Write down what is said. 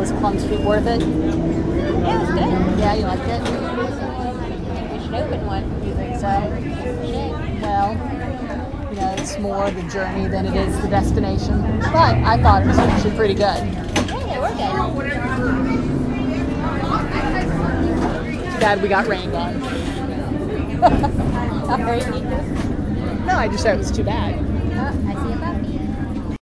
Was Plum Street worth it? Yeah, it was good. Yeah, you liked it? We should open one. You think so? We should. Well, you know, it's more the journey than it is the destination. But I thought it was actually pretty good. Yeah, they were good. Too bad we got rained on. Sorry. No, I just said it was too bad. Oh, I see